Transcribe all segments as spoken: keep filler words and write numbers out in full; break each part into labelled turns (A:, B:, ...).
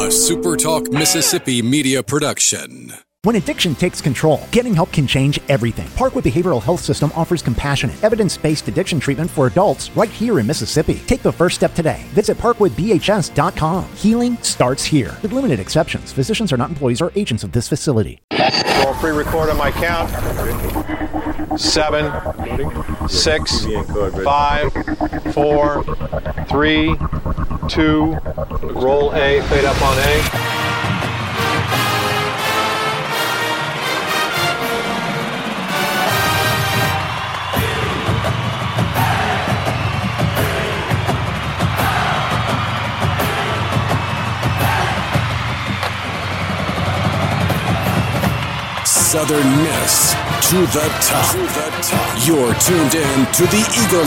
A: a SuperTalk Mississippi media production.
B: When addiction takes control, getting help can change everything. Parkwood Behavioral Health System offers compassionate, evidence-based addiction treatment for adults right here in Mississippi. Take the first step today. Visit parkwood b h s dot com. Healing starts here. With limited exceptions, physicians are not employees or agents of this facility.
C: Roll pre-record on my count. Seven, six, five, four, three, two, roll A, fade up on A.
A: Southern Miss to the top. To the top. You're tuned in to the Eagle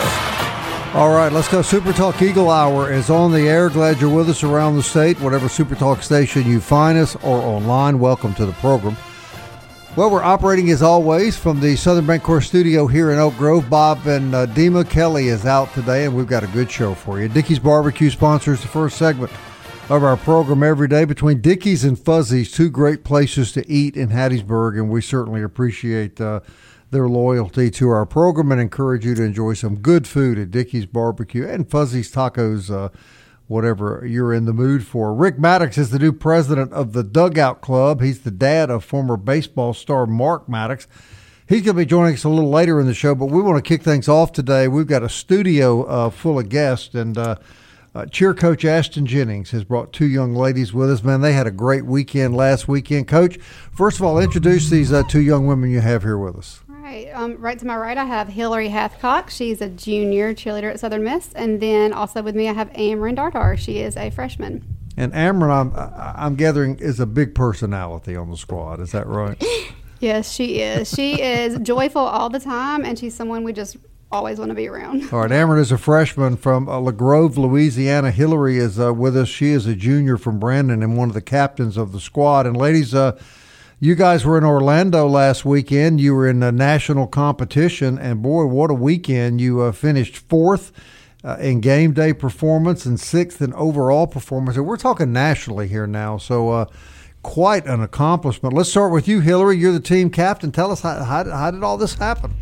A: Hour.
D: All right, let's go. Super Talk Eagle Hour is on the air. Glad you're with us around the state, whatever Super Talk station you find us or online. Welcome to the program. Well, we're operating as always from the Southern Bancorp studio here in Oak Grove. Bob and uh, Dima Kelly is out today, and we've got a good show for you. Dickey's Barbecue sponsors the first segment of our program every day. Between Dickey's and Fuzzy's, two great places to eat in Hattiesburg, and we certainly appreciate uh, their loyalty to our program and encourage you to enjoy some good food at Dickey's Barbecue and Fuzzy's Tacos, uh, whatever you're in the mood for. Rick Maddox is the new president of the Dugout Club. He's the dad of former baseball star Mark Maddox. He's going to be joining us a little later in the show, but we want to kick things off today. We've got a studio uh, full of guests, and uh, Uh, cheer coach Ashton Jennings has brought two young ladies with us. Man, they had a great weekend last weekend. Coach, first of all, introduce these uh, two young women you have here with us.
E: All right. Um, right to my right, I have Hillary Hathcock. She's a junior cheerleader at Southern Miss. And then also with me, I have Amron Dartar. She is a freshman.
D: And Amron, I'm, I'm gathering, is a big personality on the squad. Is that right?
E: Yes, she is. She is joyful all the time, and she's someone we just always want to be around.
D: All right, Amron is a freshman from uh, La Grove, Louisiana. Hillary is uh, with us. She is a junior from Brandon and one of the captains of the squad. And ladies, uh, you guys were in Orlando last weekend. You were in a national competition, and boy, what a weekend. You uh, finished fourth uh, in game day performance and sixth in overall performance. And we're talking nationally here now, so uh, quite an accomplishment. Let's start with you, Hillary. You're the team captain. Tell us, how, how, how did all this happen?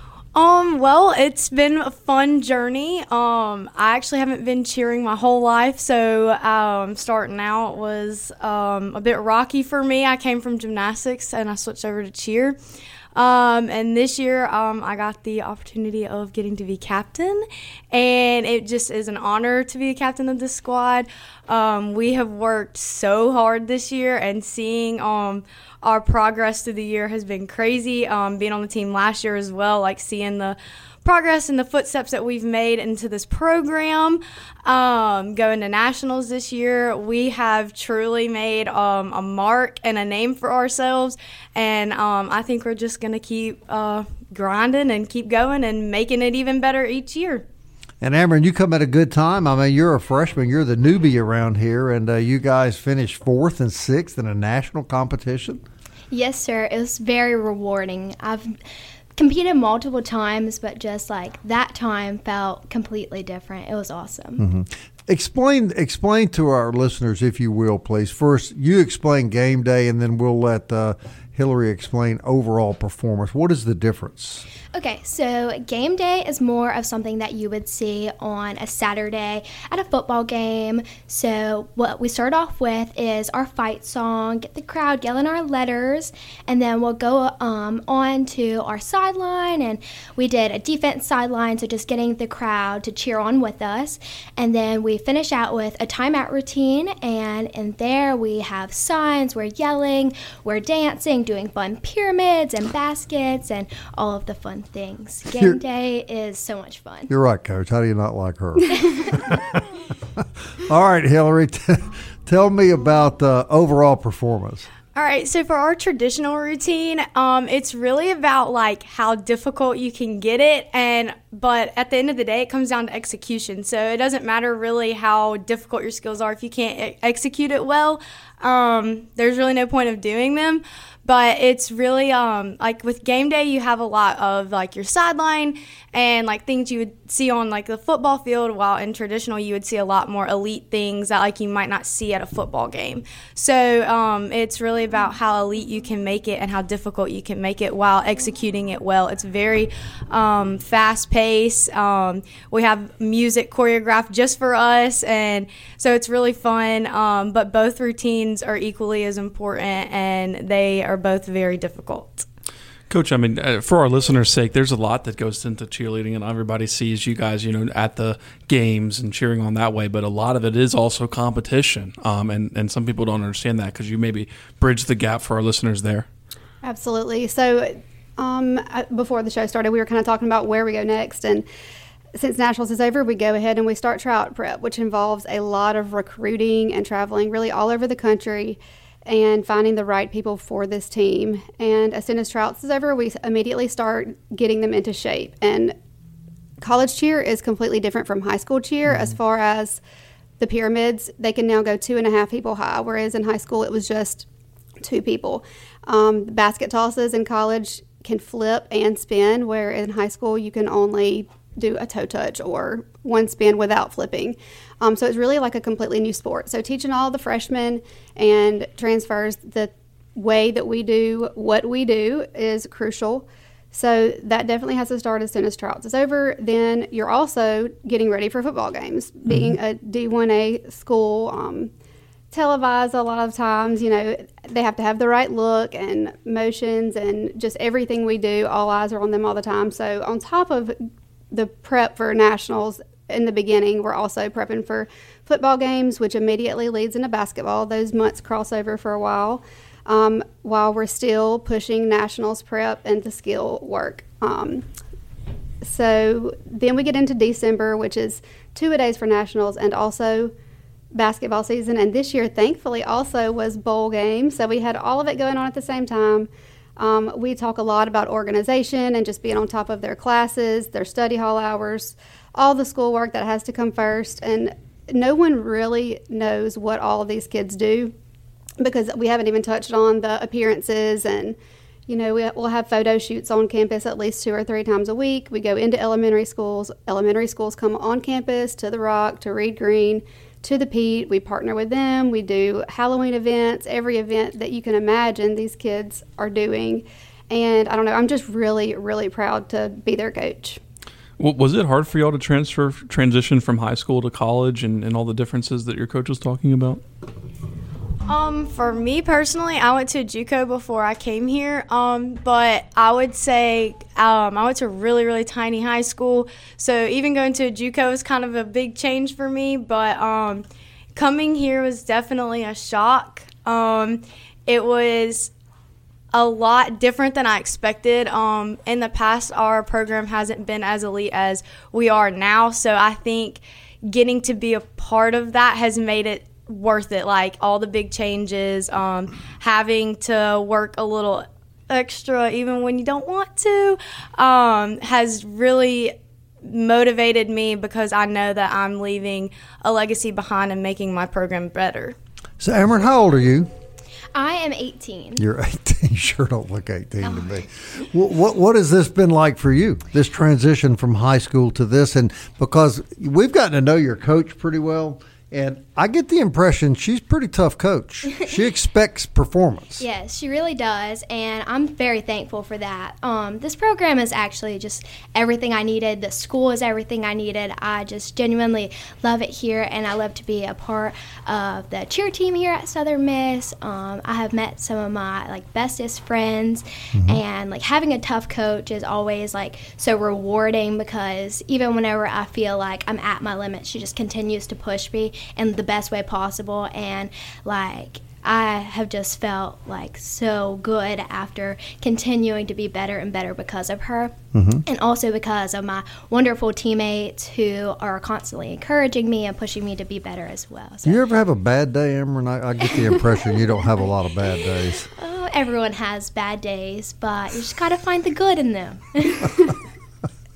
F: Um, well, it's been a fun journey. Um, I actually haven't been cheering my whole life, so um, starting out was um, a bit rocky for me. I came from gymnastics, and I switched over to cheer. Um, and this year, um, I got the opportunity of getting to be captain, and it just is an honor to be a captain of this squad. Um, we have worked so hard this year, and seeing um, our progress through the year has been crazy. Um, being on the team last year as well, like seeing the progress and the footsteps that we've made into this program. Um, going to nationals this year, we have truly made um, a mark and a name for ourselves, and um, I think we're just going to keep uh, grinding and keep going and making it even better each year.
D: And Amron, you come at a good time. I mean, you're a freshman. You're the newbie around here, and uh, you guys finished fourth and sixth in a national competition.
G: Yes, sir. It was very rewarding. I've competed multiple times, but just like that time felt completely different. It was awesome.
D: Mm-hmm. Explain explain to our listeners, if you will, please. First, you explain game day, and then we'll let uh, Hillary explain overall performance. What is the difference?
G: Okay, so game day is more of something that you would see on a Saturday at a football game. So what we start off with is our fight song, get the crowd yelling our letters, and then we'll go um, on to our sideline, and we did a defense sideline, so just getting the crowd to cheer on with us. And then we finish out with a timeout routine, and in there we have signs, we're yelling, we're dancing, doing fun pyramids and baskets and all of the fun things. Game You're, day is so much fun.
D: You're right, Coach. How do you not like her? All right, Hillary, t- tell me about the overall performance.
F: All right, so for our traditional routine, um, it's really about like how difficult you can get it, and but at the end of the day, it comes down to execution. So it doesn't matter really how difficult your skills are. If you can't e- execute it well, um, there's really no point of doing them. But it's really, um, like with game day, you have a lot of like your sideline and like things you would see on like the football field, while in traditional you would see a lot more elite things that like you might not see at a football game. So um, it's really about how elite you can make it and how difficult you can make it while executing it well. It's very um, fast-paced. Um, we have music choreographed just for us, and so it's really fun. Um, but both routines are equally as important, and they are both very difficult.
H: Coach, I mean, uh, for our listeners' sake, there's a lot that goes into cheerleading, and everybody sees you guys, you know, at the games and cheering on that way. But a lot of it is also competition, um, and and some people don't understand that. Could you maybe bridge the gap for our listeners there?
E: Absolutely. So, um, before the show started, we were kind of talking about where we go next, and since Nationals is over, we go ahead and we start tryout prep, which involves a lot of recruiting and traveling really all over the country and finding the right people for this team. And as soon as tryouts is over, we immediately start getting them into shape. And college cheer is completely different from high school cheer. Mm-hmm. As far as the pyramids, they can now go two and a half people high, whereas in high school it was just two people. Um, basket tosses in college can flip and spin, where in high school you can only do a toe touch or one spin without flipping. Um, so it's really like a completely new sport. So teaching all the freshmen and transfers the way that we do what we do is crucial. So that definitely has to start as soon as tryouts is over. Then you're also getting ready for football games. Mm-hmm. Being a D one A school, um, televised a lot of times, you know, they have to have the right look and motions and just everything we do, all eyes are on them all the time. So on top of the prep for nationals in the beginning, we're also prepping for football games, which immediately leads into basketball. Those months cross over for a while, um, while we're still pushing nationals prep and the skill work. Um, so then we get into December, which is two-a-days for nationals and also basketball season. And this year, thankfully, also was bowl game. So we had all of it going on at the same time. Um, we talk a lot about organization and just being on top of their classes, their study hall hours, all the schoolwork that has to come first. And no one really knows what all of these kids do, because we haven't even touched on the appearances. And, you know, we, we'll have photo shoots on campus at least two or three times a week. We go into elementary schools. Elementary schools come on campus to the Rock, to Reed Green, to the Pete. We partner with them. We do Halloween events, every event that you can imagine these kids are doing. And I don't know, I'm just really, really proud to be their coach.
H: Well, was it hard for y'all to transfer, transition from high school to college and, and all the differences that your coach was talking about?
F: Um, for me personally, I went to JUCO before I came here, um, but I would say um, I went to a really, really tiny high school, so even going to a JUCO was kind of a big change for me, but um, coming here was definitely a shock. Um, it was a lot different than I expected. Um, in the past, our program hasn't been as elite as we are now, so I think getting to be a part of that has made it worth it. Like all the big changes, um, having to work a little extra even when you don't want to, um, has really motivated me, because I know that I'm leaving a legacy behind and making my program better.
D: So, Amron, how old are you?
G: I am eighteen.
D: You're eighteen. You sure don't look eighteen oh. to me. What, what what has this been like for you, this transition from high school to this? And because we've gotten to know your coach pretty well, and I get the impression she's a pretty tough coach. She expects performance.
G: Yes, she really does, and I'm very thankful for that. Um, this program is actually just everything I needed. The school is everything I needed. I just genuinely love it here, and I love to be a part of the cheer team here at Southern Miss. Um, I have met some of my like bestest friends, mm-hmm. and like having a tough coach is always like so rewarding, because even whenever I feel like I'm at my limit, she just continues to push me in the best way possible. And like I have just felt like so good after continuing to be better and better because of her, mm-hmm. and also because of my wonderful teammates who are constantly encouraging me and pushing me to be better as well. So.
D: Do you ever have a bad day, Amron? I, I get the impression you don't have a lot of bad days.
G: Oh, everyone has bad days, but you just got to find the good in them.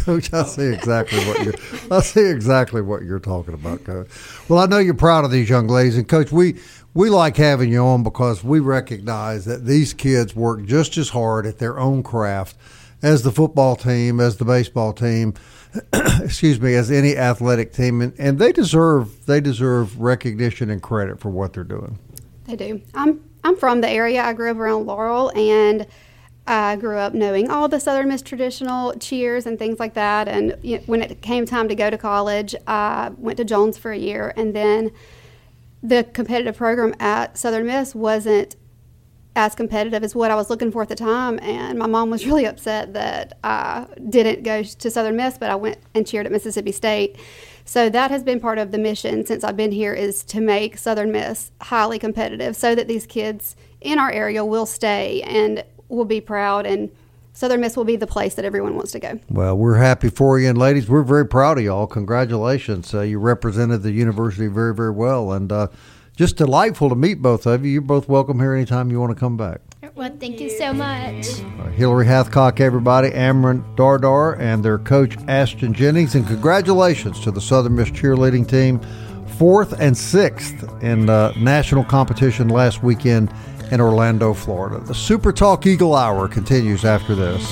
D: Coach, I see exactly what you're. I see exactly what you're talking about, Coach. Well, I know you're proud of these young ladies, and Coach, we we like having you on because we recognize that these kids work just as hard at their own craft as the football team, as the baseball team, excuse me, as any athletic team, and, and they deserve they deserve recognition and credit for what they're doing.
E: They do. I'm I'm from the area. I grew up around Laurel, and I grew up knowing all the Southern Miss traditional cheers and things like that. And you know, when it came time to go to college, I went to Jones for a year, and then the competitive program at Southern Miss wasn't as competitive as what I was looking for at the time. And my mom was really upset that I didn't go to Southern Miss, but I went and cheered at Mississippi State. So that has been part of the mission since I've been here, is to make Southern Miss highly competitive so that these kids in our area will stay and will be proud, and Southern Miss will be the place that everyone wants to go.
D: Well, we're happy for you, and ladies, we're very proud of y'all. Congratulations. Uh, you represented the university very, very well, and uh, just delightful to meet both of you. You're both welcome here anytime you want to come back.
G: Well, thank you so much.
D: Uh, Hillary Hathcock, everybody, Amron Dardar, and their coach, Ashton Jennings. And congratulations to the Southern Miss cheerleading team, fourth and sixth in uh, national competition last weekend in Orlando, Florida. The Super Talk Eagle Hour continues after this.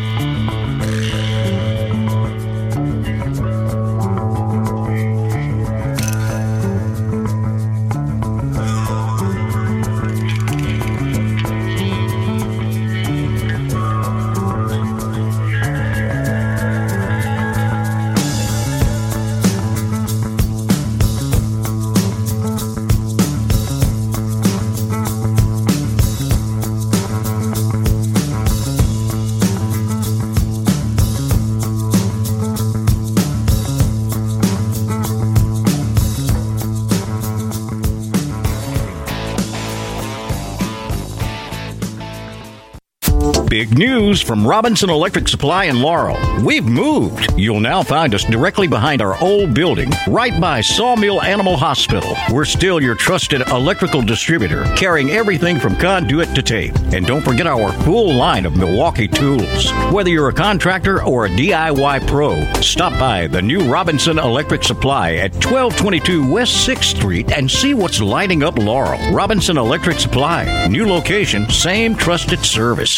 I: Big news from Robinson Electric Supply in Laurel. We've moved. You'll now find us directly behind our old building, right by Sawmill Animal Hospital. We're still your trusted electrical distributor, carrying everything from conduit to tape. And don't forget our full line of Milwaukee tools. Whether you're a contractor or a D I Y pro, stop by the new Robinson Electric Supply at twelve twenty-two West sixth Street and see what's lighting up Laurel. Robinson Electric Supply. New location, same trusted service.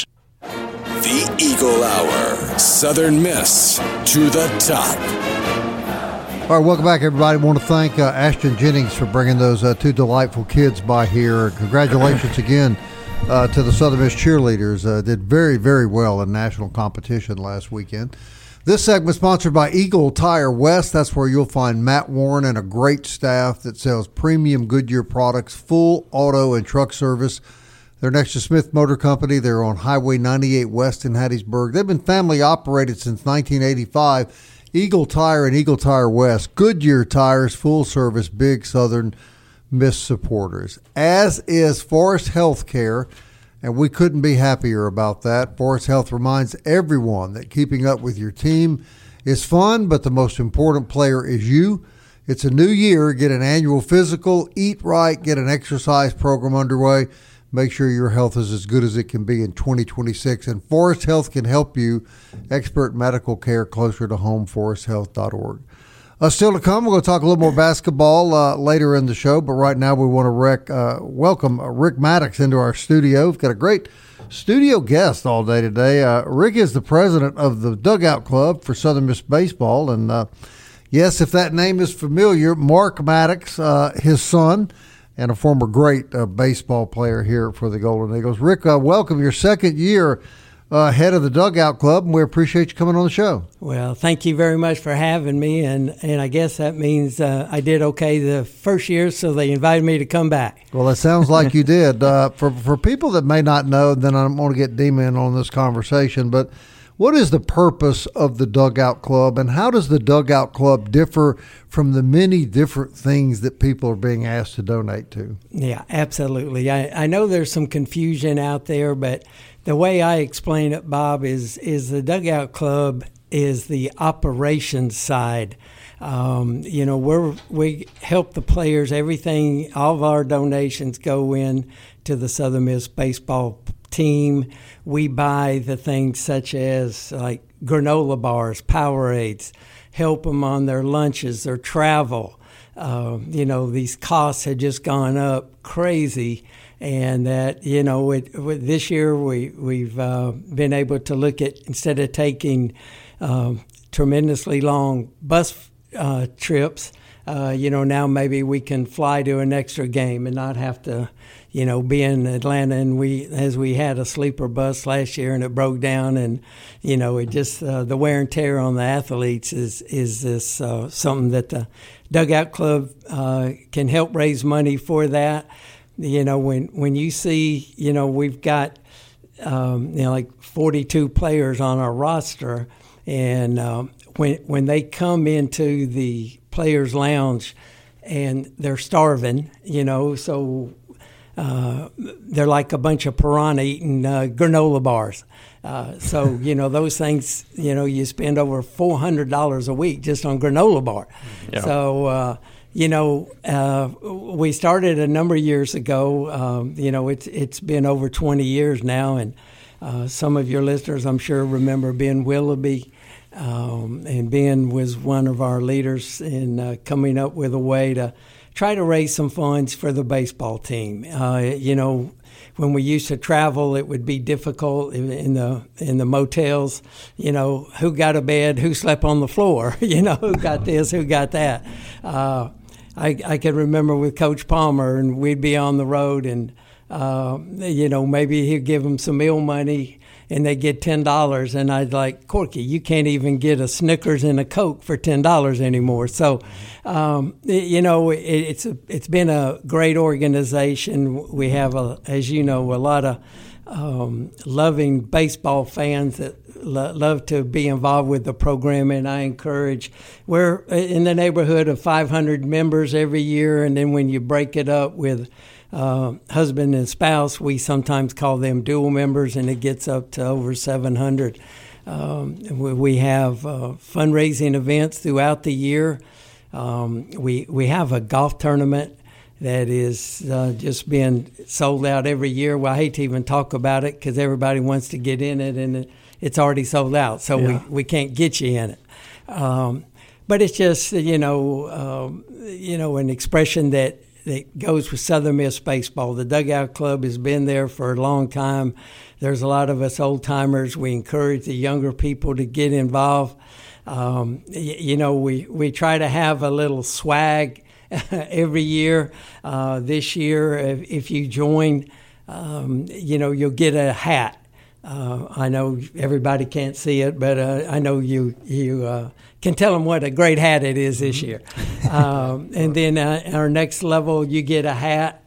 A: The Eagle Hour. Southern Miss to the top.
D: All right, welcome back, everybody. I want to thank uh, Ashton Jennings for bringing those uh, two delightful kids by here. Congratulations again uh, to the Southern Miss cheerleaders. Uh, did very, very well in national competition last weekend. This segment is sponsored by Eagle Tire West. That's where you'll find Matt Warren and a great staff that sells premium Goodyear products, full auto and truck service. They're next to Smith Motor Company. They're on Highway ninety-eight West in Hattiesburg. They've been family operated since nineteen eighty-five. Eagle Tire and Eagle Tire West. Goodyear tires, full service, big Southern Miss supporters. As is Forest Healthcare, and we couldn't be happier about that. Forest Health reminds everyone that keeping up with your team is fun, but the most important player is you. It's a new year. Get an annual physical, eat right, get an exercise program underway. Make sure your health is as good as it can be in twenty twenty-six. And Forest Health can help you. Expert medical care closer to home, forest health dot org. Uh, still to come, we're going to talk a little more basketball uh, later in the show. But right now we want to rec, uh, welcome Rick Maddox into our studio. We've got a great studio guest all day today. Uh, Rick is the president of the Dugout Club for Southern Miss Baseball. And, uh, yes, if that name is familiar, Mark Maddox, uh, his son, and a former great uh, baseball player here for the Golden Eagles. Rick, uh, welcome. Your second year uh, head of the Dugout Club, and we appreciate you coming on the show.
J: Well, thank you very much for having me, and, and I guess that means uh, I did okay the first year, so they invited me to come back.
D: Well, it sounds like you did. Uh, for, for people that may not know, then I'm going to get Dima in on this conversation, but what is the purpose of the Dugout Club, and how does the Dugout Club differ from the many different things that people are being asked to donate to?
J: Yeah, absolutely. I, I know there's some confusion out there, but the way I explain it, Bob, is is the Dugout Club is the operations side. Um, you know, we're, we help the players. Everything, all of our donations go in to the Southern Miss baseball team, we buy the things such as like granola bars, Powerades, help them on their lunches, their travel. Uh, you know, these costs had just gone up crazy, and that, you know, it, it, this year we, we've uh, been able to look at, instead of taking uh, tremendously long bus uh, trips, uh, you know, now maybe we can fly to an extra game and not have to, you know, be in Atlanta. And we, as we had a sleeper bus last year and it broke down, and, you know, it just, uh, the wear and tear on the athletes is, is this uh, something that the Dugout Club uh, can help raise money for that. You know, when, when you see, you know, we've got, um, you know, like forty-two players on our roster, and um, when when they come into the players' lounge and they're starving, you know, so uh, they're like a bunch of piranha eating uh, granola bars. Uh, so, you know, those things, you know, you spend over four hundred dollars a week just on granola bar. Yeah. So, uh, you know, uh, we started a number of years ago. Um, you know, it's it's been over twenty years now, and uh, some of your listeners, I'm sure, remember Ben Willoughby. Um, and Ben was one of our leaders in uh, coming up with a way to try to raise some funds for the baseball team. Uh, you know, when we used to travel, it would be difficult in the in the motels. You know, who got a bed, who slept on the floor, you know, who got this, who got that. Uh, I, I could remember with Coach Palmer, and we'd be on the road, and, uh, you know, maybe he'd give them some meal money, and they'd get ten dollars. And I'd like, Corky, you can't even get a Snickers and a Coke for ten dollars anymore. So, um, you know, it, it's a, it's been a great organization. We have, a, as you know, a lot of um, loving baseball fans that lo- love to be involved with the program, and I encourage. We're in the neighborhood of five hundred members every year, and then when you break it up with uh, husband and spouse, we sometimes call them dual members, and it gets up to over seven hundred. Um, we, we have uh, fundraising events throughout the year. Um, we we have a golf tournament that is uh, just being sold out every year. Well, I hate to even talk about it because everybody wants to get in it, and it, it's already sold out, so yeah. we, we can't get you in it. Um, but it's just, you know, um, you know, an expression that, that goes with Southern Miss baseball. The Dugout Club has been there for a long time. There's a lot of us old-timers. We encourage the younger people to get involved. Um, you, you know, we, we try to have a little swag every year. Uh, this year, if, if you join, um, you know, you'll get a hat. Uh, I know everybody can't see it, but uh, I know you you uh, can tell them what a great hat it is this year. um, and then uh, our next level, you get a hat,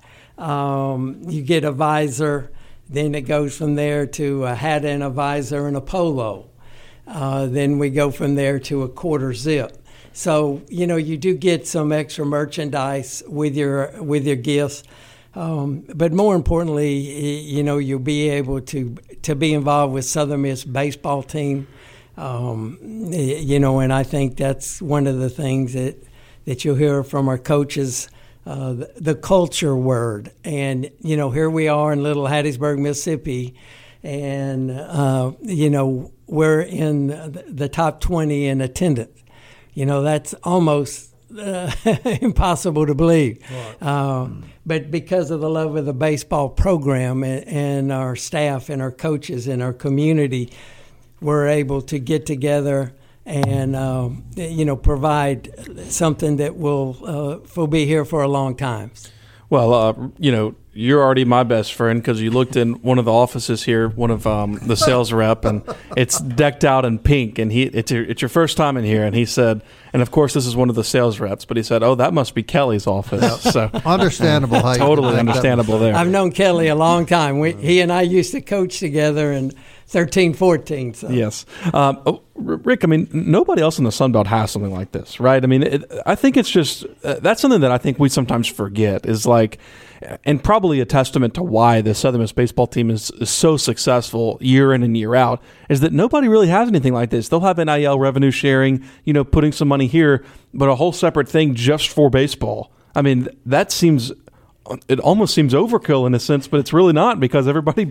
J: um, you get a visor. Then it goes from there to a hat and a visor and a polo. Uh, then we go from there to a quarter zip. So, you know, you do get some extra merchandise with your with your gifts. Um, but more importantly, you know, you'll be able to to be involved with Southern Miss baseball team. Um, you know, and I think that's one of the things that, that you'll hear from our coaches, uh, the, the culture word. And, you know, here we are in Little Hattiesburg, Mississippi, and, uh, you know, we're in the top twenty in attendance. You know, that's almost uh, impossible to believe. Right. Uh, mm. But because of the love of the baseball program and, and our staff and our coaches and our community, we're able to get together and, uh, you know, provide something that will, uh, will be here for a long time.
H: Well, uh, you know, you're already my best friend because you looked in one of the offices here, one of um, the sales rep, and it's decked out in pink. And he, it's your, it's your first time in here, and he said, and of course this is one of the sales reps, but he said, "Oh, that must be Kelly's office." So
D: understandable, how
H: totally understandable there.
J: I've known Kelly a long time. We, he and I used to coach together in thirteen, fourteen. So.
H: Yes, um, oh, Rick. I mean, nobody else in the Sun Belt has something like this, right? I mean, it, I think it's just uh, that's something that I think we sometimes forget is like. And probably a testament to why the Southern Miss baseball team is, is so successful year in and year out is that nobody really has anything like this. They'll have N I L revenue sharing, you know, putting some money here, but a whole separate thing just for baseball. I mean, that seems, it almost seems overkill in a sense, but it's really not because everybody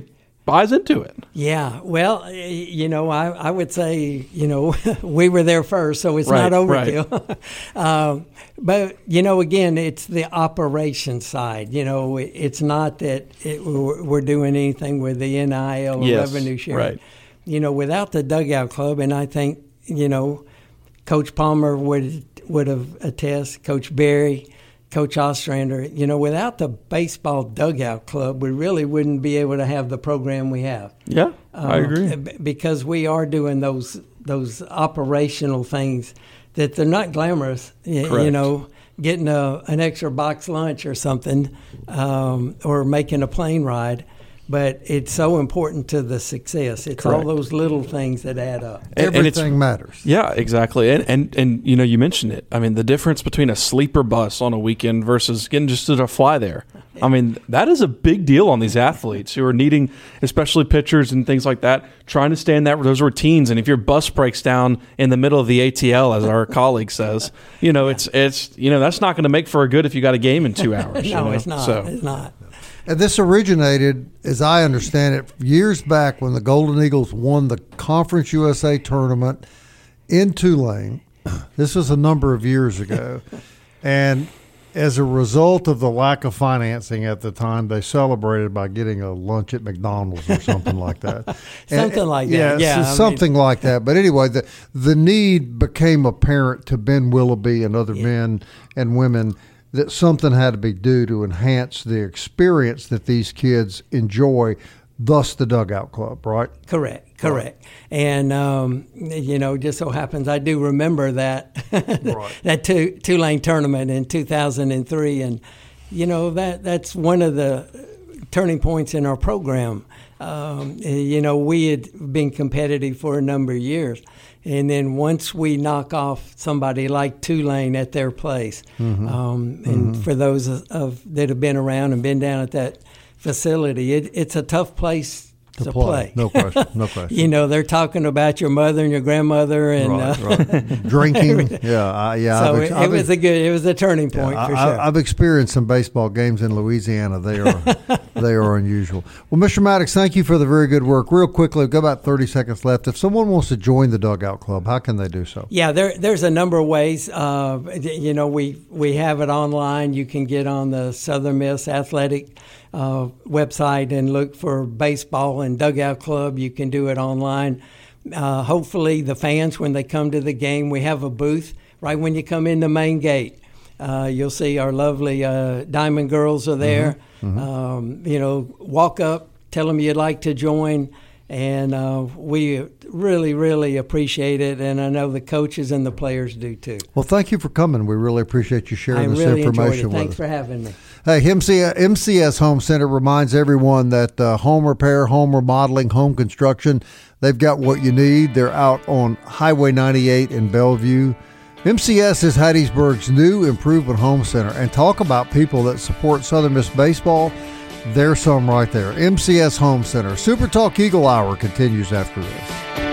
H: buys into it.
J: Yeah, well, you know, I, I would say, you know, we were there first, so it's
H: right,
J: not overkill.
H: Right.
J: um, but, you know, again, it's the operation side. You know, it's not that it, we're doing anything with the N I L or
H: yes,
J: revenue sharing.
H: Right.
J: You know, without the Dugout Club, and I think, you know, Coach Palmer would would have attest, Coach Berry, Coach Ostrander, you know, without the baseball dugout club, we really wouldn't be able to have the program we have.
H: Yeah, um, I agree.
J: Because we are doing those those operational things that they're not glamorous. Correct. You know, getting a, an extra box lunch or something, um, or making a plane ride. But it's so important to the success. It's Correct. All those little things that add up.
D: And, Everything and matters.
H: Yeah, exactly. And, and and you know, you mentioned it. I mean, the difference between a sleeper bus on a weekend versus getting just to fly there. I mean, that is a big deal on these athletes who are needing, especially pitchers and things like that, trying to stay in that those routines. And if your bus breaks down in the middle of the A T L, as our colleague says, you know, it's it's you know that's not going to make for a good if you got a game in two hours.
J: no,
H: you know?
J: it's not.
H: So.
J: It's not.
D: And this originated, as I understand it, years back when the Golden Eagles won the Conference U S A tournament in Tulane. This was a number of years ago. And as a result of the lack of financing at the time, they celebrated by getting a lunch at McDonald's or something like that.
J: something
D: and,
J: like
D: yeah,
J: that. Yeah,
D: so something mean. like that. But anyway, the, the need became apparent to Ben Willoughby and other yeah. men and women that something had to be due to enhance the experience that these kids enjoy, thus the Dugout Club, right?
J: Correct, correct. Right. And, um, you know, just so happens I do remember that right. that two, Tulane tournament in two thousand three. And, you know, that that's one of the turning points in our program. Um, you know, we had been competitive for a number of years. And then once we knock off somebody like Tulane at their place, mm-hmm. um, and mm-hmm. for those of that have been around and been down at that facility, it, it's a tough place to, to play. play.
D: No question, no question.
J: You know, they're talking about your mother and your grandmother and
D: right,
J: uh,
D: right. drinking. Yeah, uh, yeah.
J: So
D: I've,
J: it,
D: I've,
J: it was a good, it was a turning point
D: yeah,
J: for
D: I,
J: sure.
D: I've experienced some baseball games in Louisiana. They are they are unusual. Well, Mister Maddox, thank you for the very good work. Real quickly, we've got about thirty seconds left. If someone wants to join the Dugout Club, how can they do so?
J: Yeah, there there's a number of ways. Uh, you know, we we have it online. You can get on the Southern Miss Athletic uh, website and look for baseball and Dugout Club. You can do it online. Uh, hopefully, the fans, when they come to the game, we have a booth right when you come in the main gate. Uh, you'll see our lovely uh, Diamond Girls are there. Mm-hmm. Mm-hmm. Um, you know, walk up, tell them you'd like to join, and uh, we really, really appreciate it. And I know the coaches and the players do too.
D: Well, thank you for coming. We really appreciate you sharing
J: I
D: this
J: really
D: information
J: enjoyed it.
D: with
J: Thanks
D: us.
J: for having me.
D: Hey, M C S Home Center reminds everyone that uh, home repair, home remodeling, home construction, they've got what you need. They're out on Highway ninety-eight in Bellevue. M C S is Hattiesburg's new improvement home center. And talk about people that support Southern Miss baseball. There's some right there. M C S Home Center. Super Talk Eagle Hour continues after this.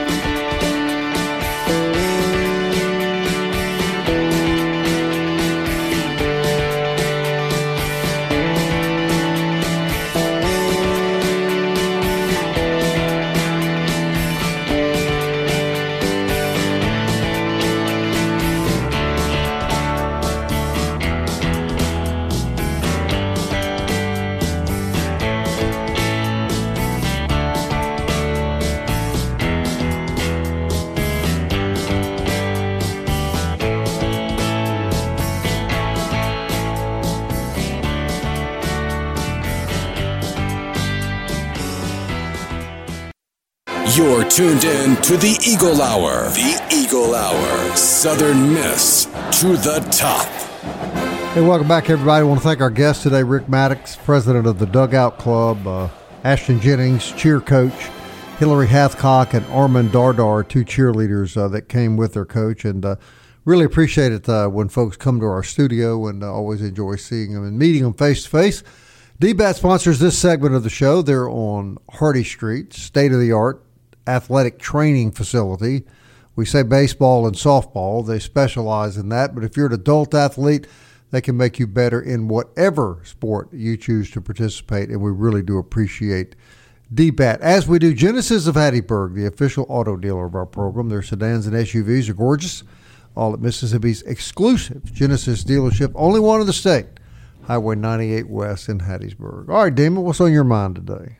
A: You're tuned in to the Eagle Hour. The Eagle Hour. Southern Miss to the top.
D: Hey, welcome back, everybody. I want to thank our guest today, Rick Maddox, president of the Dugout Club, uh, Ashton Jennings, cheer coach, Hillary Hathcock, and Armand Dardar, two cheerleaders uh, that came with their coach. And uh, really appreciate it uh, when folks come to our studio, and uh, always enjoy seeing them and meeting them face-to-face. D B A T sponsors this segment of the show. They're on Hardy Street, state-of-the-art athletic training facility. We say baseball and softball. They specialize in that. But if you're an adult athlete, they can make you better in whatever sport you choose to participate. And we really do appreciate D B A T. As we do, Genesis of Hattiesburg, the official auto dealer of our program. Their sedans and S U Vs are gorgeous. All at Mississippi's exclusive Genesis dealership, only one in the state, Highway ninety-eight West in Hattiesburg. All right, Damon, what's on your mind today?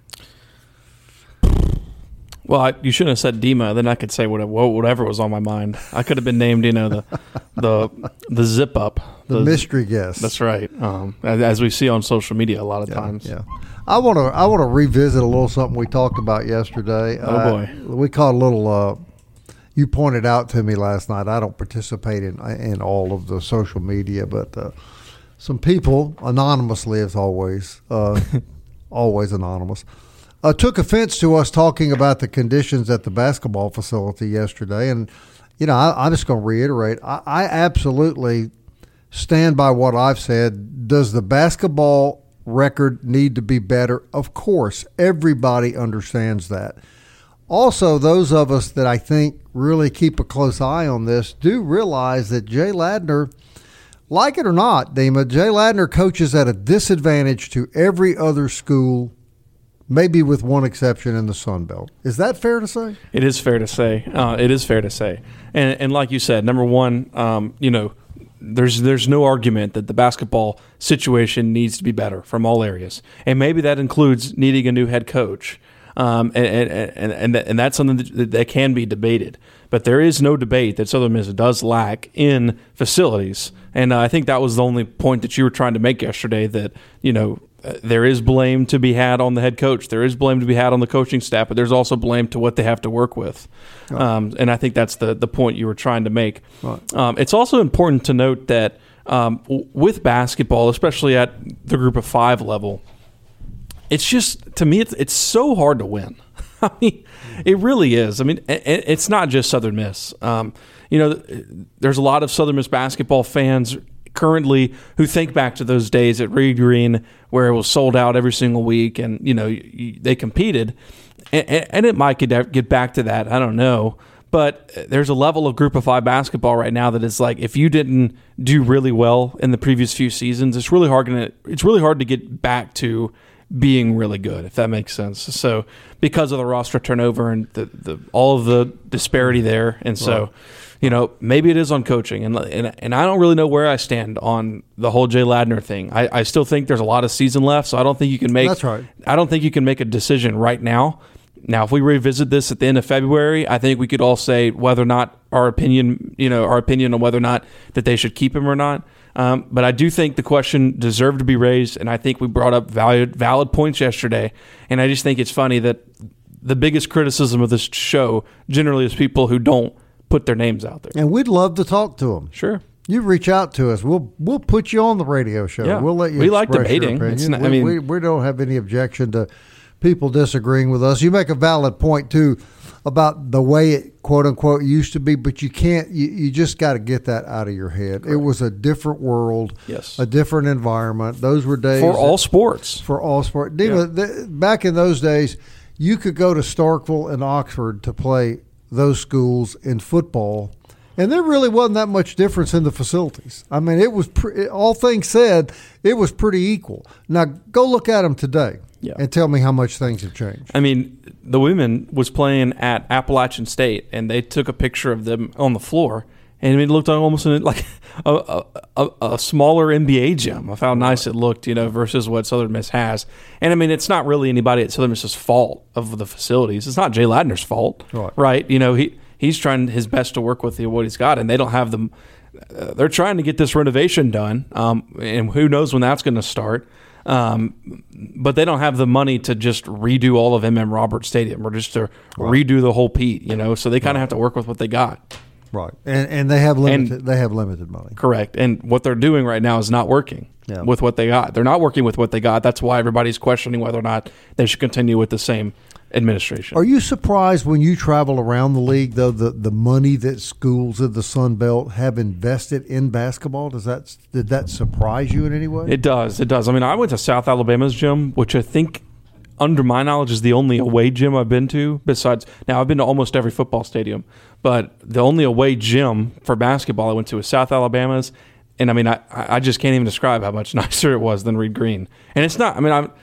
H: Well, I, you shouldn't have said Dima. Then I could say whatever, whatever was on my mind. I could have been named, you know, the the the zip up,
D: the, the mystery guest.
H: That's right. Um, as, as we see on social media a lot of
D: yeah,
H: times.
D: Yeah. I want to I want to revisit a little something we talked about yesterday.
H: Oh
D: uh,
H: boy,
D: we caught a little. Uh, you pointed out to me last night. I don't participate in in all of the social media, but uh, some people anonymously, as always, uh, always anonymous. Uh, took offense to us talking about the conditions at the basketball facility yesterday. And, you know, I, I'm just going to reiterate, I, I absolutely stand by what I've said. Does the basketball record need to be better? Of course. Everybody understands that. Also, those of us that I think really keep a close eye on this do realize that Jay Ladner, like it or not, Dima, Jay Ladner coaches at a disadvantage to every other school, maybe with one exception in the Sun Belt. Is that fair to say?
H: It is fair to say. Uh, it is fair to say. And, and like you said, number one, um, you know, there's there's no argument that the basketball situation needs to be better from all areas. And maybe that includes needing a new head coach. Um, and, and, and, and that's something that, that can be debated. But there is no debate that Southern Miss does lack in facilities. And uh, I think that was the only point that you were trying to make yesterday, that, you know, there is blame to be had on the head coach. There is blame to be had on the coaching staff, but there's also blame to what they have to work with. Right. Um, and I think that's the, the point you were trying to make. Right. Um, it's also important to note that um, w- with basketball, especially at the group of five level, it's just, to me, it's, it's so hard to win. I mean, it really is. I mean, it, it's not just Southern Miss. Um, you know, there's a lot of Southern Miss basketball fans currently who think back to those days at Reed Green where it was sold out every single week, and you know you, they competed, and, and it might get get back to that. I don't know, but there's a level of Group of Five basketball right now that is like, if you didn't do really well in the previous few seasons, it's really hard gonna it's really hard to get back to being really good, if that makes sense. So because of the roster turnover and the, the all of the disparity there, and so. Right. You know, maybe it is on coaching, and and and I don't really know where I stand on the whole Jay Ladner thing. I, I still think there's a lot of season left, so I don't think you can make.
D: That's right.
H: I don't think you can make a decision right now. Now, if we revisit this at the end of February, I think we could all say whether or not our opinion, you know, our opinion on whether or not that they should keep him or not. Um, but I do think the question deserved to be raised, and I think we brought up valid valid points yesterday. And I just think it's funny that the biggest criticism of this show generally is people who don't put their names out there.
D: And we'd love to talk to them.
H: Sure.
D: You reach out to us. We'll we'll put you on the radio show.
H: Yeah.
D: We'll let you
H: We like
D: express your
H: debating.
D: opinion.
H: It's not,
D: we,
H: I mean,
D: we, we don't have any objection to people disagreeing with us. You make a valid point, too, about the way it, quote, unquote, used to be, but you can't, you, you just got to get that out of your head. Correct. It was a different world,
H: yes,
D: a different environment. Those were days.
H: For all
D: that,
H: sports.
D: For all sports. Dima, yeah. the, back in those days, you could go to Starkville and Oxford to play those schools in football. And there really wasn't that much difference in the facilities. I mean, it was pre- all things said, it was pretty equal. Now, go look at them today yeah. and tell me how much things have changed.
H: I mean, the women was playing at Appalachian State, and they took a picture of them on the floor, and it looked almost like a, a, a smaller N B A gym of how nice it looked, you know, versus what Southern Miss has. And, I mean, it's not really anybody at Southern Miss's fault of the facilities. It's not Jay Ladner's fault, right? right? You know, he – He's trying his best to work with the, what he's got, and they don't have them. Uh, they're trying to get this renovation done, um, and who knows when that's going to start. Um, but they don't have the money to just redo all of M M Roberts Stadium or just to right. redo the whole Pete, you know. So they kind of right. have to work with what they got.
D: Right, and and they have limited. And, they have limited money.
H: Correct, and what they're doing right now is not working yeah. with what they got. They're not working with what they got. That's why everybody's questioning whether or not they should continue with the same administration.
D: Are you surprised when you travel around the league, though, the, the money that schools of the Sun Belt have invested in basketball? Does that did that surprise you in any way?
H: It does. It does. I mean, I went to South Alabama's gym, which I think, under my knowledge, is the only away gym I've been to. Besides, now I've been to almost every football stadium, but the only away gym for basketball I went to was South Alabama's. And I mean, I, I just can't even describe how much nicer it was than Reed Green. And it's not. I mean, I'm.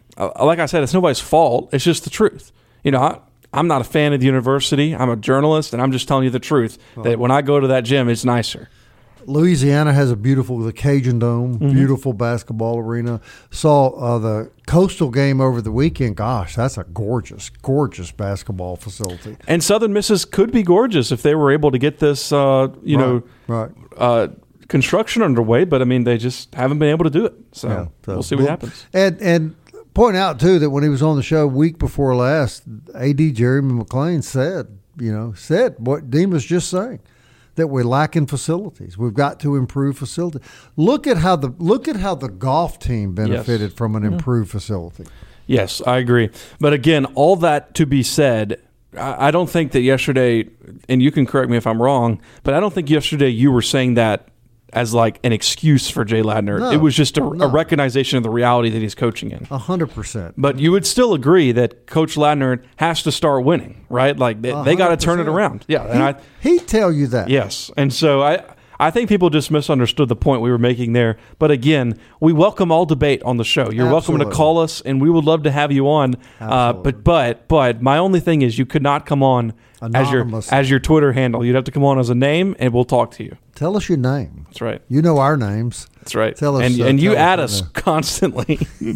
H: uh, like I said, it's nobody's fault. It's just the truth. You know, I, I'm not a fan of the university. I'm a journalist, and I'm just telling you the truth, that when I go to that gym, it's nicer.
D: Louisiana has a beautiful, the Cajun Dome,
H: Mm-hmm.
D: beautiful basketball arena. Saw uh, the Coastal game over the weekend. Gosh, that's a gorgeous, gorgeous basketball facility.
H: And Southern Misses could be gorgeous if they were able to get this, uh, you
D: Right,
H: know,
D: right.
H: Uh, construction underway. But, I mean, they just haven't been able to do it. So,
D: Yeah, so
H: we'll see what
D: we'll-
H: happens.
D: And and point out too that when he was on the show week before last, A D Jeremy McClain said, you know, said what Dean was just saying, that we're lacking facilities. We've got to improve facilities. Look at how the look at how the golf team benefited
H: Yes.
D: from an improved facility.
H: Yes, I agree. But again, all that to be said, I I don't think that yesterday, and you can correct me if I'm wrong, but I don't think yesterday you were saying that as like an excuse for Jay Ladner.
D: No,
H: it was just a,
D: no.
H: a recognition of the reality that he's coaching in.
D: A hundred percent.
H: But you would still agree that Coach Ladner has to start winning, right? Like they, they got to turn it around. Yeah, and I
D: He'd tell you that.
H: yes, and so I. I think people just misunderstood the point we were making there. But again, we welcome all debate on the show. You're welcome
D: Absolutely.
H: to call us, and we would love to have you on. Uh, but but but my only thing is, you could not come on as your
D: Anonymous.
H: as your Twitter handle. You'd have to come on as a name, and we'll talk to you.
D: Tell us your name.
H: That's right.
D: You know our names.
H: That's right.
D: Tell us,
H: and
D: uh,
H: and you
D: tell us
H: add
D: your
H: us
D: name.
H: constantly.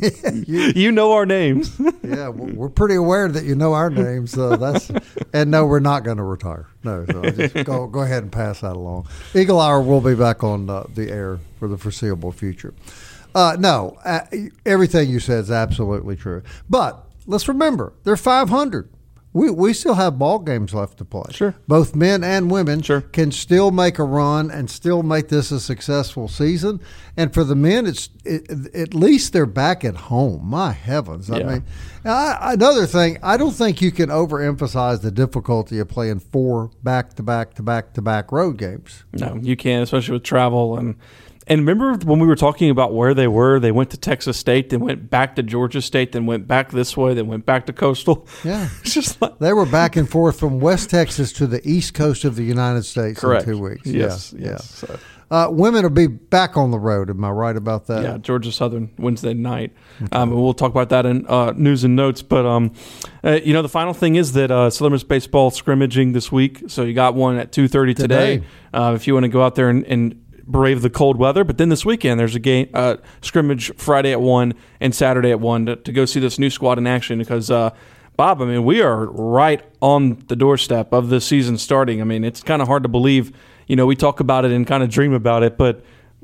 H: you know our names.
D: Yeah, we're we're pretty aware that you know our names. Uh, that's and no, we're not going to retire. No, so just go go ahead and pass that along. Eagle Hour will be back on uh, the air for the foreseeable future. Uh, no, uh, everything you said is absolutely true. But let's remember, they're five hundred. We we still have ball games left to play.
H: Sure.
D: Both men and women
H: Sure.
D: can still make a run and still make this a successful season. And for the men, it's it, at least they're back at home. My heavens! I
H: Yeah.
D: mean, I, another thing, I don't think you can overemphasize the difficulty of playing four back to back to back to back road games.
H: No, you can't, especially with travel. And and remember when we were talking about where they were? They went to Texas State, then went back to Georgia State, then went back this way, then went back to Coastal.
D: Yeah.
H: It's just like
D: They were back and forth from West Texas to the east coast of the United States
H: correct.
D: in two weeks.
H: Yes,
D: yeah,
H: yes.
D: yeah.
H: So,
D: Uh, women will be back on the road. Am I right about that?
H: yeah, Georgia Southern Wednesday night. Um, and we'll talk about that in uh, news and notes. But um, uh, you know, the final thing is that uh, Southern Miss baseball scrimmaging this week. So you got one at two thirty today.
D: Today.
H: Uh, if you want to go out there and, and brave the cold weather. But then this weekend there's a game uh, scrimmage Friday at one and Saturday at one to, to go see this new squad in action because. Uh, Bob, I mean, we are right on the doorstep of this season starting. I mean, it's kind of hard to believe. You know, we talk about it and kind of dream about it, but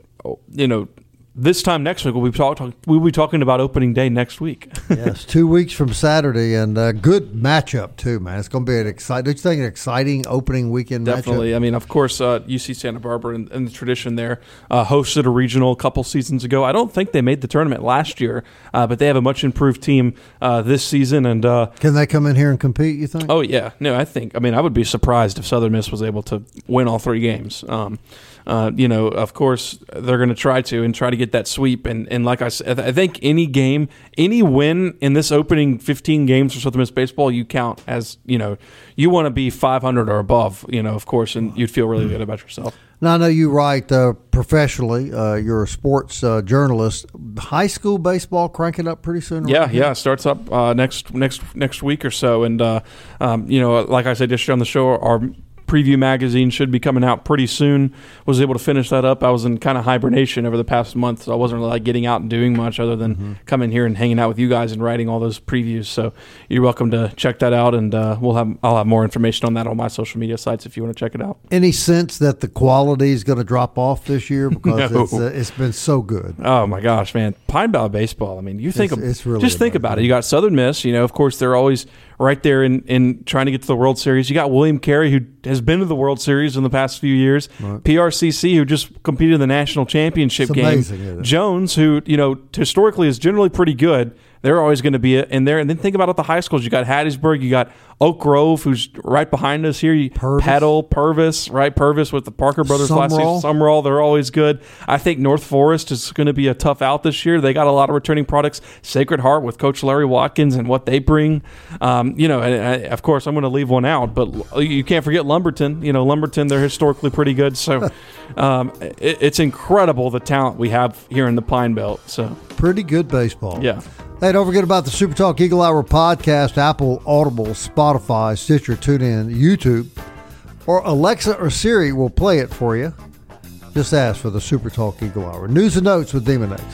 H: you know, this time next week we'll be talk, we'll be talking about opening day next week.
D: Yes, two weeks from Saturday, and a good matchup too, man. It's going to be an exciting. Don't you think an exciting opening weekend
H: Definitely.
D: matchup?
H: I mean, of course, uh, U C Santa Barbara and, and the tradition there uh, hosted a regional a couple seasons ago. I don't think they made the tournament last year, uh, but they have a much improved team uh, this season. And uh,
D: Can they come in here and compete? You think?
H: oh yeah, no, I think. I mean, I would be surprised if Southern Miss was able to win all three games. Um, uh, you know, of course, they're going to try to and try to get that sweep. And and like I said, I think any game, any win in this opening fifteen games for Southern Miss baseball, you count as, you know, you want to be five hundred or above. You know, of course, and you'd feel really good about yourself.
D: Now, I know you write uh, professionally. Uh, you're a sports uh, journalist. High school baseball cranking up pretty soon.
H: Yeah,
D: right?
H: yeah, it starts up uh, next next next week or so, and uh, um, you know, like I said yesterday on the show, our preview magazine should be coming out pretty soon. Was able to finish that up. I was in kind of hibernation over the past month, so I wasn't really like getting out and doing much other than mm-hmm. coming here and hanging out with you guys and writing all those previews. So you're welcome to check that out, and uh, we'll have I'll have more information on that on my social media sites if you want to check it out.
D: Any sense that the quality is going to drop off this year because
H: No.
D: it's, uh, it's been so good?
H: Oh my gosh, man! Pine Bow baseball. I mean, you think
D: It's-
H: of,
D: it's really
H: just think
D: about
H: about it. You got Southern Miss. You know, of course, they're always right there in, in trying to get to the World Series. You got William Carey, who has been to the World Series in the past few years.
D: Right.
H: P R C C, who just competed in the national championship
D: It's
H: game.
D: amazing, isn't it?
H: Jones, who you know historically is generally pretty good. They're always going to be in there. And then think about at the high schools. You got Hattiesburg. You got Oak Grove, who's right behind us here. You,
D: Purvis.
H: Petal, Purvis, right? Purvis with the Parker brothers last season.
D: Summerall.
H: Summerall, they're always good. I think North Forest is going to be a tough out this year. They got a lot of returning products. Sacred Heart with Coach Larry Watkins and what they bring. Um, you know, and, and of course, I'm going to leave one out, but you can't forget Lumberton. You know, Lumberton, they're historically pretty good. So um, it, it's incredible the talent we have here in the Pine Belt. So
D: Pretty good baseball.
H: yeah.
D: Hey, don't forget about the Super Talk Eagle Hour podcast, Apple, Audible, Spotify, Stitcher, TuneIn, YouTube, or Alexa or Siri will play it for you. Just ask for the Super Talk Eagle Hour. News and notes with Demon X.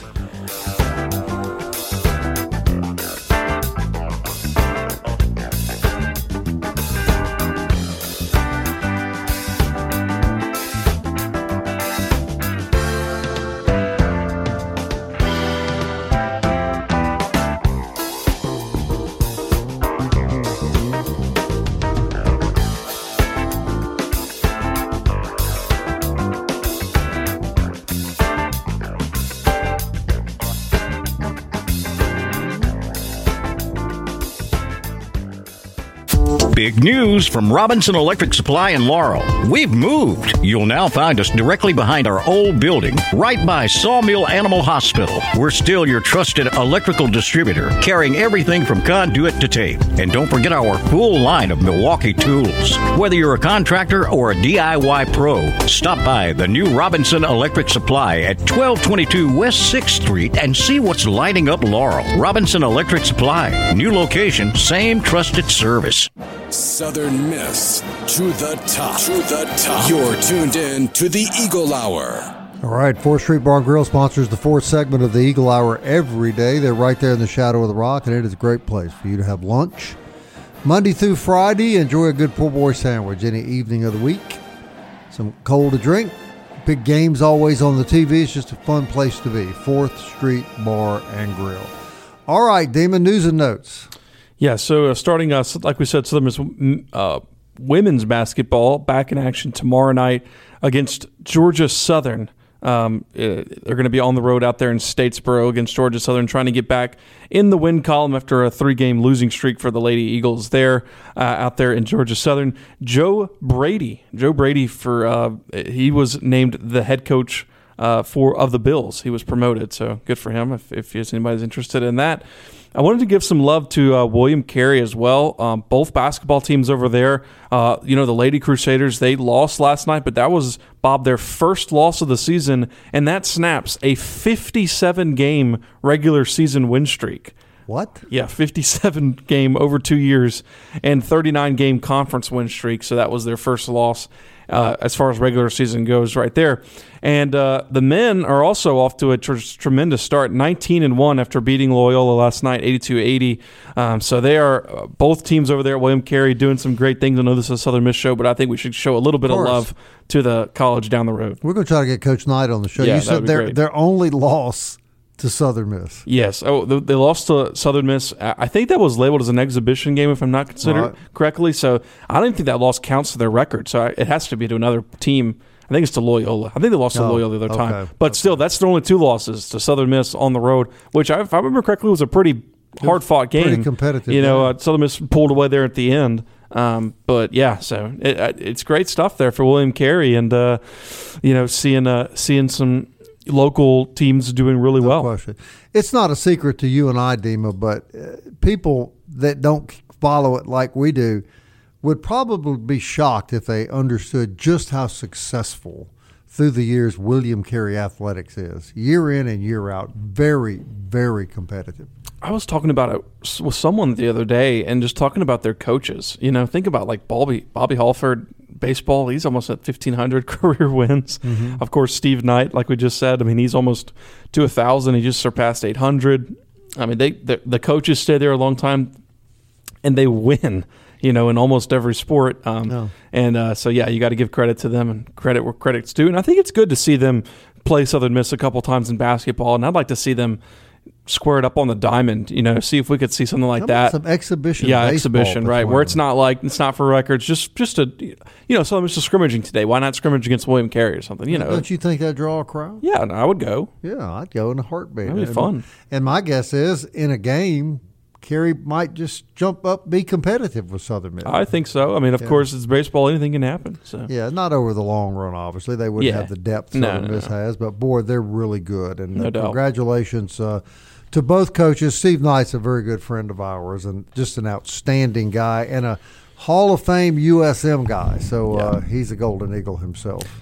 I: Big news from Robinson Electric Supply in Laurel. We've moved. You'll now find us directly behind our old building, right by Sawmill Animal Hospital. We're still your trusted electrical distributor, carrying everything from conduit to tape. And don't forget our full line of Milwaukee tools. Whether you're a contractor or a D I Y pro, stop by the new Robinson Electric Supply at twelve twenty-two West sixth Street and see what's lighting up Laurel. Robinson Electric Supply. New location, same trusted service.
A: Southern Miss to the top. To the top. You're tuned in to the Eagle Hour.
D: All right, fourth Street Bar and Grill sponsors the fourth segment of the Eagle Hour every day. They're right there in the shadow of the rock, and it is a great place for you to have lunch. Monday through Friday, enjoy a good po' boy sandwich any evening of the week. Some cold to drink. Big games always on the T V. It's just a fun place to be. fourth Street Bar and Grill. All right, Damon, news and notes.
H: Yeah, so uh, starting, uh, like we said, Southern Miss uh, women's basketball back in action tomorrow night against Georgia Southern. Um, they're going to be on the road out there in Statesboro against Georgia Southern, trying to get back in the win column after a three-game losing streak for the Lady Eagles there uh, out there in Georgia Southern. Joe Brady, Joe Brady, for uh, he was named the head coach uh, for of the Bills. He was promoted, so good for him if, if anybody's interested in that. I wanted to give some love to uh, William Carey as well. Um, both basketball teams over there, uh, you know, the Lady Crusaders, they lost last night, but that was, Bob, their first loss of the season, and that snaps a fifty-seven game regular season win streak.
D: What?
H: Yeah, fifty-seven game over two years and thirty-nine game conference win streak, so that was their first loss uh, as far as regular season goes right there. And uh, the men are also off to a tr- tremendous start, nineteen and one after beating Loyola last night, eighty-two eighty. Um, so they are uh, both teams over there at William Carey doing some great things. I know this is a Southern Miss show, but I think we should show a little bit of, of love to the college down the road.
D: We're going to try to get Coach Knight on the show.
H: Yeah,
D: you said their
H: great.
D: their only loss to Southern Miss.
H: Yes. Oh, they lost to Southern Miss. I think that was labeled as an exhibition game, if I'm not considered
D: right.
H: correctly. So I don't even think that loss counts to their record. So it has to be to another team. I think it's to Loyola. I think they lost to
D: oh,
H: Loyola the other
D: okay.
H: time. But
D: okay.
H: still, that's their only two losses to Southern Miss on the road, which, I, if I remember correctly, was a pretty hard-fought game.
D: Pretty competitive.
H: You know,
D: yeah.
H: uh, Southern Miss pulled away there at the end. Um, but, yeah, so it, it's great stuff there for William Carey and, uh, you know, seeing uh, seeing some local teams doing really
D: no
H: well.
D: Question. It's not a secret to you and I, Dima, but uh, people that don't follow it like we do would probably be shocked if they understood just how successful through the years William Carey Athletics is. Year in and year out, very, very competitive.
H: I was talking about it with someone the other day and just talking about their coaches. You know, think about like Bobby, Bobby Halford, baseball. He's almost at fifteen hundred career wins. Mm-hmm. Of course, Steve Knight, like we just said, I mean, he's almost to one thousand. He just surpassed eight hundred. I mean, they the, the coaches stay there a long time, and they win, you know, in almost every sport. Um, oh. And uh, so, yeah, you got to give credit to them and credit where credit's due. And I think it's good to see them play Southern Miss a couple times in basketball, and I'd like to see them square it up on the diamond, you know, see if we could see something like that.
D: Some exhibition
H: Yeah, exhibition, right,
D: where
H: them. It's not like, it's not for records, just just a, you know, Southern Miss is scrimmaging today. Why not scrimmage against William Carey or something, you know?
D: Don't you think that'd draw a crowd?
H: Yeah, I would go.
D: Yeah, I'd go in a heartbeat.
H: That'd be fun.
D: And my guess is, in a game, Carey might just jump up, be competitive with Southern Miss.
H: I think so. I mean, of yeah. course, it's baseball. Anything can happen. So
D: yeah, not over the long run, obviously. They wouldn't yeah. have the depth Southern no, no, Miss no. has. But, boy, they're really good. And
H: no
D: uh,
H: doubt.
D: Congratulations uh, to both coaches. Steve Knight's a very good friend of ours and just an outstanding guy and a Hall of Fame U S M guy. So yeah. uh, he's a Golden Eagle himself.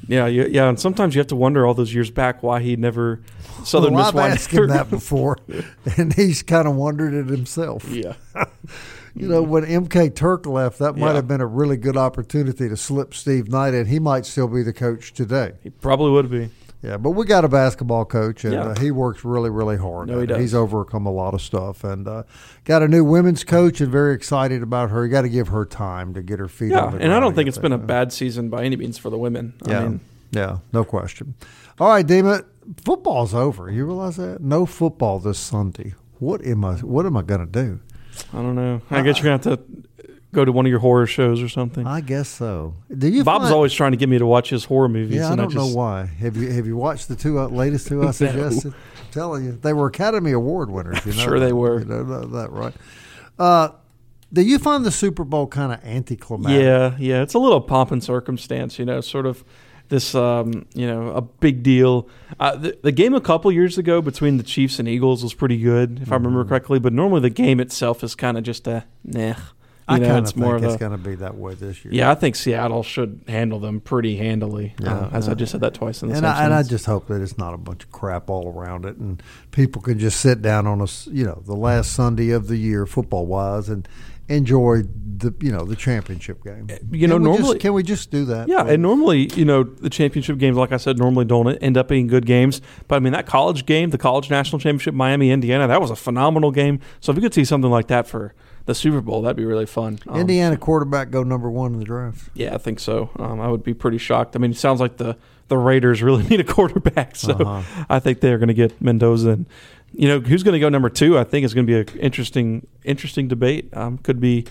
H: Yeah, yeah, yeah. And sometimes you have to wonder all those years back why he never Southern
D: well,
H: Miss
D: I've
H: wide
D: asked him that before, and he's kind of wondered it himself.
H: Yeah.
D: You know, when M K Turk left, that might
H: Yeah.
D: have been a really good opportunity to slip Steve Knight in. He might still be the coach today.
H: He probably would be.
D: Yeah, but we got a basketball coach, and
H: Yeah.
D: uh, he works really, really hard.
H: No, he does.
D: He's overcome a lot of stuff, and uh, got a new women's coach, and very excited about her. You got to give her time to get her feet
H: Yeah,
D: on the
H: and I
D: ground
H: don't think
D: get
H: it's been a
D: there.
H: bad season by any means for the women.
D: Yeah,
H: I mean,
D: yeah, no question. All right, Dima, football's over. You realize that? No football this Sunday. What am I? What am I going to do?
H: I don't know. I guess you're going to have to go to one of your horror shows or something.
D: I guess so. Do you?
H: Bob's
D: find,
H: always trying to get me to watch his horror movies.
D: Yeah, I
H: and
D: don't
H: I just,
D: know why. Have you Have you watched the two uh, latest two I
H: No.
D: suggested? I'm telling you, they were Academy Award winners. You know
H: Sure
D: that.
H: they were.
D: You know that, that right? Uh, do you find the Super Bowl kind of anticlimactic?
H: Yeah, yeah. It's a little pomp and circumstance, you know, sort of this, um, you know, a big deal. Uh, the, the game a couple years ago between the Chiefs and Eagles was pretty good, if mm-hmm. I remember correctly. But normally the game itself is kind of just a nah.
D: I
H: know,
D: kind of
H: it's
D: think
H: more of
D: it's
H: a-
D: going to be that way this year.
H: Yeah, I think Seattle should handle them pretty handily.
D: Yeah,
H: uh, as
D: yeah.
H: I just said that twice in the
D: and
H: same
D: I, and I
H: sentence.
D: just hope that it's not a bunch of crap all around it, and people can just sit down on a s- you know the last Sunday of the year football wise and enjoy the you know the championship game.
H: You know,
D: Can we just-
H: normally-
D: can we just do that?
H: Yeah,
D: please?
H: and normally, you know, the championship games, like I said, normally don't end up being good games. But I mean, that college game, the college national championship, Miami, Indiana, that was a phenomenal game. So if we could see something like that for the Super Bowl, that'd be really fun. Um,
D: Indiana quarterback go number one in the draft.
H: Yeah, I think so. Um, I would be pretty shocked. I mean, it sounds like the, the Raiders really need a quarterback. So
D: Uh-huh.
H: I think they're going to get Mendoza. And, you know, who's going to go number two, I think is going to be an interesting, interesting debate. Um, could be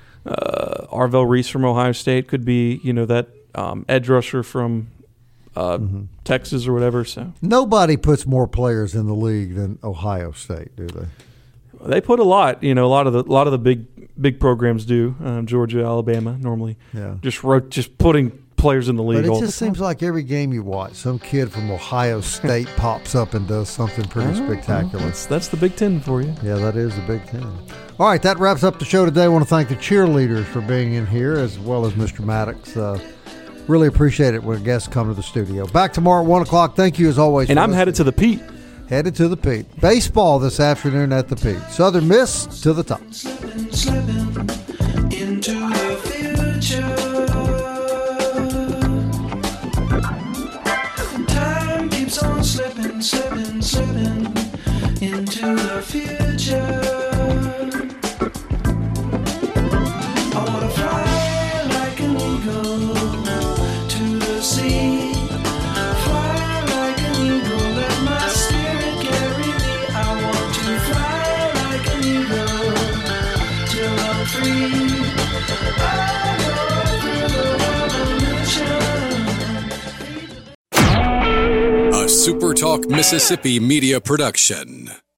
H: uh, Arvell Reese from Ohio State. Could be, you know, that um, edge rusher from uh,
D: Mm-hmm.
H: Texas or whatever. So
D: Nobody puts more players in the league than Ohio State, do they?
H: they put a lot. You know, a lot of the a lot of the big big programs do. Um, Georgia, Alabama, normally.
D: Yeah.
H: Just wrote, just putting players in the league.
D: But it
H: all
D: just
H: the time.
D: seems like every game you watch, some kid from Ohio State pops up and does something pretty spectacular.
H: That's, that's the Big Ten for you.
D: Yeah, that is the Big Ten. All right, that wraps up the show today. I want to thank the cheerleaders for being in here, as well as Mister Maddox. Uh, really appreciate it when guests come to the studio. Back tomorrow at one o'clock. Thank you, as always.
H: And
D: for
H: I'm
D: listening.
H: headed to the Pete.
D: Headed to the Pete. Baseball this afternoon at the Pete. Southern Miss to the top.
K: Slipping, slipping into the future. Time keeps on slipping, slipping, slipping into the future. I wanna fly like an eagle to the sea. Fly like an eagle, let my spirit carry me. I want to fly like an eagle till I'm free. I go through the revolution.
A: A SuperTalk Mississippi media production.